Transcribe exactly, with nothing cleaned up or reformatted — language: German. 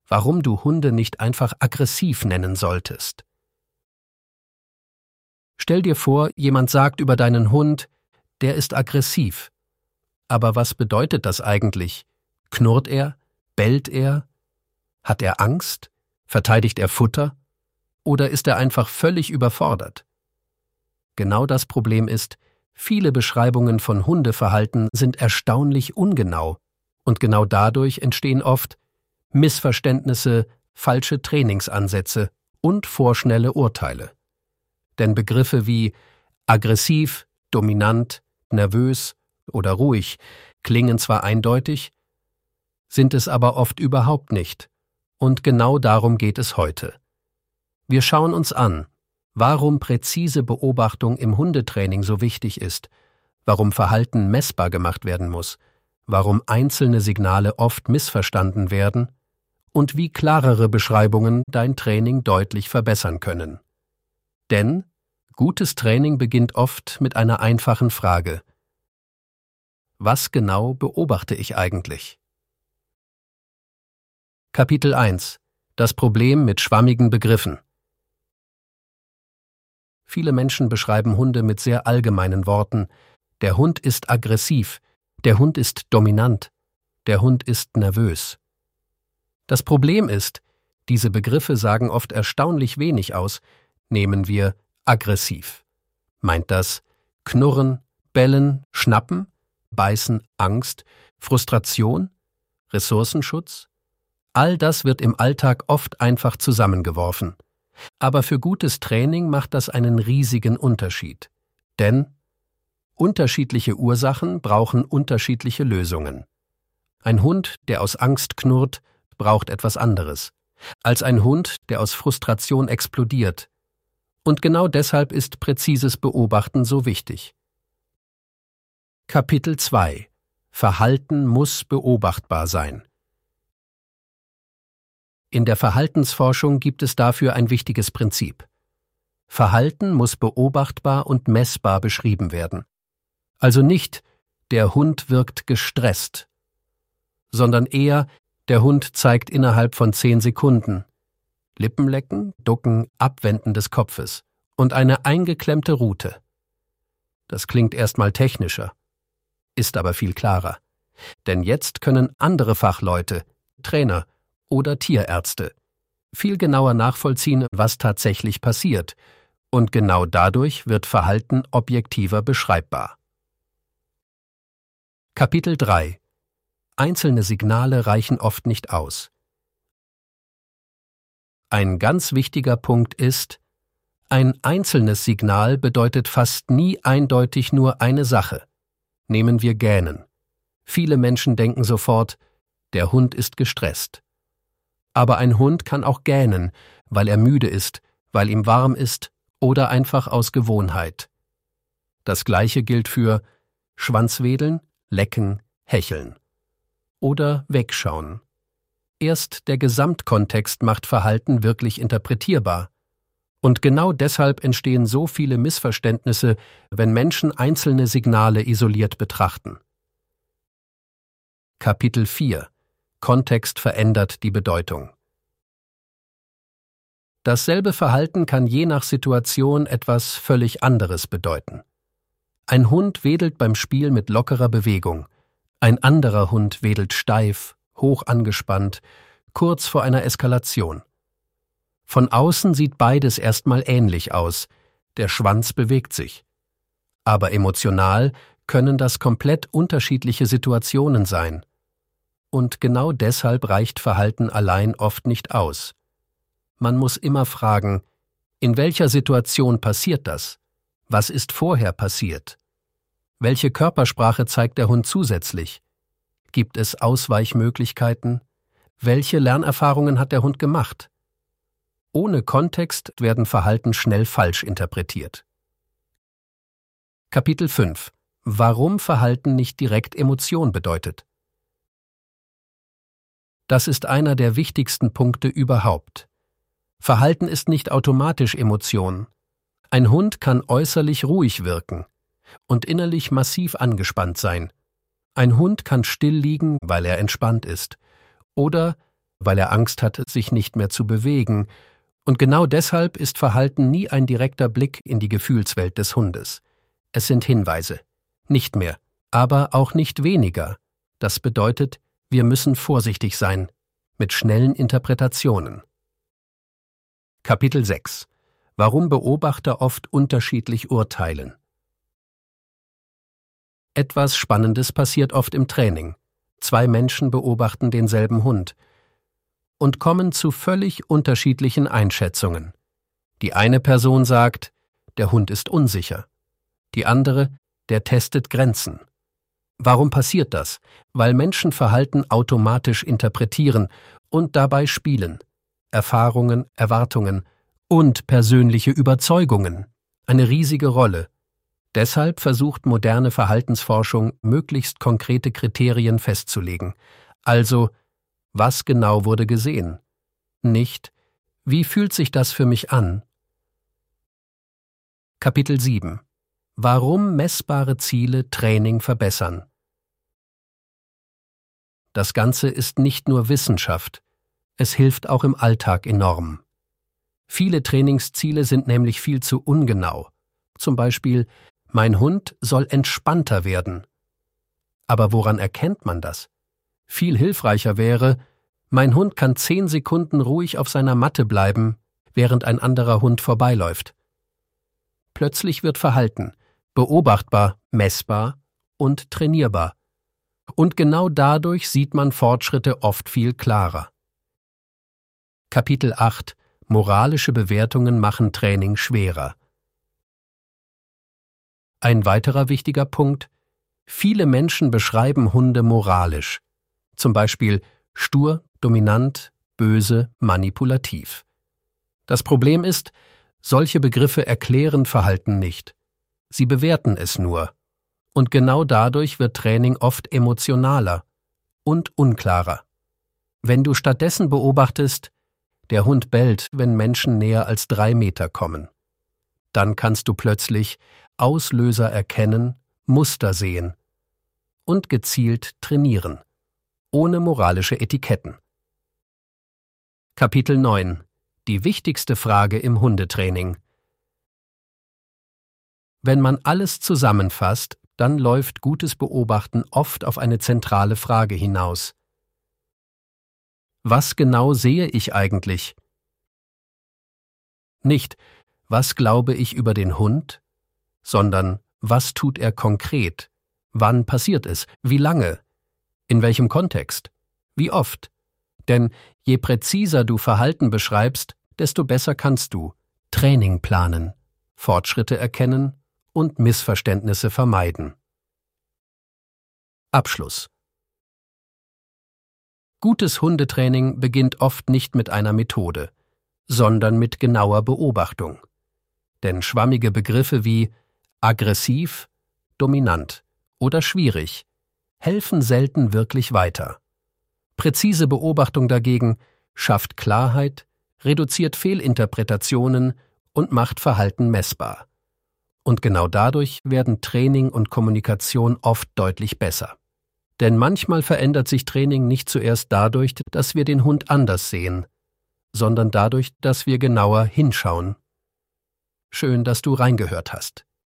warum du Hunde nicht einfach aggressiv nennen solltest. Stell dir vor, jemand sagt über deinen Hund, der ist aggressiv. Aber was bedeutet das eigentlich? Knurrt er? Bellt er? Hat er Angst? Verteidigt er Futter? Oder ist er einfach völlig überfordert? Genau das Problem ist, viele Beschreibungen von Hundeverhalten sind erstaunlich ungenau und genau dadurch entstehen oft Missverständnisse, falsche Trainingsansätze und vorschnelle Urteile. Denn Begriffe wie aggressiv, dominant, nervös oder ruhig klingen zwar eindeutig, sind es aber oft überhaupt nicht. Und genau darum geht es heute. Wir schauen uns an, warum präzise Beobachtung im Hundetraining so wichtig ist, warum Verhalten messbar gemacht werden muss, warum einzelne Signale oft missverstanden werden und wie klarere Beschreibungen dein Training deutlich verbessern können. Denn gutes Training beginnt oft mit einer einfachen Frage: Was genau beobachte ich eigentlich? Kapitel eins: Das Problem mit schwammigen Begriffen. Viele Menschen beschreiben Hunde mit sehr allgemeinen Worten. Der Hund ist aggressiv, der Hund ist dominant, der Hund ist nervös. Das Problem ist, diese Begriffe sagen oft erstaunlich wenig aus. Nehmen wir aggressiv. Meint das Knurren, Bellen, Schnappen, Beißen, Angst, Frustration, Ressourcenschutz? All das wird im Alltag oft einfach zusammengeworfen. Aber für gutes Training macht das einen riesigen Unterschied. Denn unterschiedliche Ursachen brauchen unterschiedliche Lösungen. Ein Hund, der aus Angst knurrt, braucht etwas anderes, als ein Hund, der aus Frustration explodiert. Und genau deshalb ist präzises Beobachten so wichtig. Kapitel zwei: Verhalten muss beobachtbar sein. In der Verhaltensforschung gibt es dafür ein wichtiges Prinzip. Verhalten muss beobachtbar und messbar beschrieben werden. Also nicht, der Hund wirkt gestresst, sondern eher, der Hund zeigt innerhalb von zehn Sekunden Lippenlecken, Ducken, Abwenden des Kopfes und eine eingeklemmte Rute. Das klingt erstmal technischer, ist aber viel klarer. Denn jetzt können andere Fachleute, Trainer oder Tierärzte viel genauer nachvollziehen, was tatsächlich passiert, und genau dadurch wird Verhalten objektiver beschreibbar. Kapitel drei: Einzelne Signale reichen oft nicht aus. Ein ganz wichtiger Punkt ist, ein einzelnes Signal bedeutet fast nie eindeutig nur eine Sache. Nehmen wir Gähnen. Viele Menschen denken sofort, der Hund ist gestresst. Aber ein Hund kann auch gähnen, weil er müde ist, weil ihm warm ist oder einfach aus Gewohnheit. Das Gleiche gilt für Schwanzwedeln, Lecken, Hecheln. Oder wegschauen. Erst der Gesamtkontext macht Verhalten wirklich interpretierbar. Und genau deshalb entstehen so viele Missverständnisse, wenn Menschen einzelne Signale isoliert betrachten. Kapitel vier: Kontext verändert die Bedeutung. Dasselbe Verhalten kann je nach Situation etwas völlig anderes bedeuten. Ein Hund wedelt beim Spiel mit lockerer Bewegung, ein anderer Hund wedelt steif, hoch angespannt, kurz vor einer Eskalation. Von außen sieht beides erstmal ähnlich aus, der Schwanz bewegt sich. Aber emotional können das komplett unterschiedliche Situationen sein. Und genau deshalb reicht Verhalten allein oft nicht aus. Man muss immer fragen, in welcher Situation passiert das? Was ist vorher passiert? Welche Körpersprache zeigt der Hund zusätzlich? Gibt es Ausweichmöglichkeiten? Welche Lernerfahrungen hat der Hund gemacht? Ohne Kontext werden Verhalten schnell falsch interpretiert. Kapitel fünf: Warum Verhalten nicht direkt Emotion bedeutet. Das ist einer der wichtigsten Punkte überhaupt. Verhalten ist nicht automatisch Emotion. Ein Hund kann äußerlich ruhig wirken und innerlich massiv angespannt sein. Ein Hund kann still liegen, weil er entspannt ist. Oder weil er Angst hat, sich nicht mehr zu bewegen, und genau deshalb ist Verhalten nie ein direkter Blick in die Gefühlswelt des Hundes. Es sind Hinweise. Nicht mehr, aber auch nicht weniger. Das bedeutet, wir müssen vorsichtig sein, mit schnellen Interpretationen. Kapitel sechs. Warum Beobachter oft unterschiedlich urteilen. Etwas Spannendes passiert oft im Training. Zwei Menschen beobachten denselben Hund und kommen zu völlig unterschiedlichen Einschätzungen. Die eine Person sagt, der Hund ist unsicher. Die andere, der testet Grenzen. Warum passiert das? Weil Menschen Verhalten automatisch interpretieren und dabei spielen. Erfahrungen, Erwartungen und persönliche Überzeugungen. Eine riesige Rolle. Deshalb versucht moderne Verhaltensforschung, möglichst konkrete Kriterien festzulegen. Also, was genau wurde gesehen? Nicht, wie fühlt sich das für mich an? Kapitel sieben. Warum messbare Ziele Training verbessern? Das Ganze ist nicht nur Wissenschaft, es hilft auch im Alltag enorm. Viele Trainingsziele sind nämlich viel zu ungenau. Zum Beispiel, mein Hund soll entspannter werden. Aber woran erkennt man das? Viel hilfreicher wäre, mein Hund kann zehn Sekunden ruhig auf seiner Matte bleiben, während ein anderer Hund vorbeiläuft. Plötzlich wird Verhalten beobachtbar, messbar und trainierbar. Und genau dadurch sieht man Fortschritte oft viel klarer. Kapitel acht. Moralische Bewertungen machen Training schwerer. Ein weiterer wichtiger Punkt: Viele Menschen beschreiben Hunde moralisch. Zum Beispiel stur, dominant, böse, manipulativ. Das Problem ist, solche Begriffe erklären Verhalten nicht. Sie bewerten es nur. Und genau dadurch wird Training oft emotionaler und unklarer. Wenn du stattdessen beobachtest, der Hund bellt, wenn Menschen näher als drei Meter kommen, dann kannst du plötzlich Auslöser erkennen, Muster sehen und gezielt trainieren, ohne moralische Etiketten. Kapitel neun. Die wichtigste Frage im Hundetraining. Wenn man alles zusammenfasst, dann läuft gutes Beobachten oft auf eine zentrale Frage hinaus. Was genau sehe ich eigentlich? Nicht, was glaube ich über den Hund, sondern was tut er konkret? Wann passiert es? Wie lange? In welchem Kontext? Wie oft? Denn je präziser du Verhalten beschreibst, desto besser kannst du Training planen, Fortschritte erkennen und Missverständnisse vermeiden. Abschluss. Gutes Hundetraining beginnt oft nicht mit einer Methode, sondern mit genauer Beobachtung. Denn schwammige Begriffe wie aggressiv, dominant oder schwierig helfen selten wirklich weiter. Präzise Beobachtung dagegen schafft Klarheit, reduziert Fehlinterpretationen und macht Verhalten messbar. Und genau dadurch werden Training und Kommunikation oft deutlich besser. Denn manchmal verändert sich Training nicht zuerst dadurch, dass wir den Hund anders sehen, sondern dadurch, dass wir genauer hinschauen. Schön, dass du reingehört hast.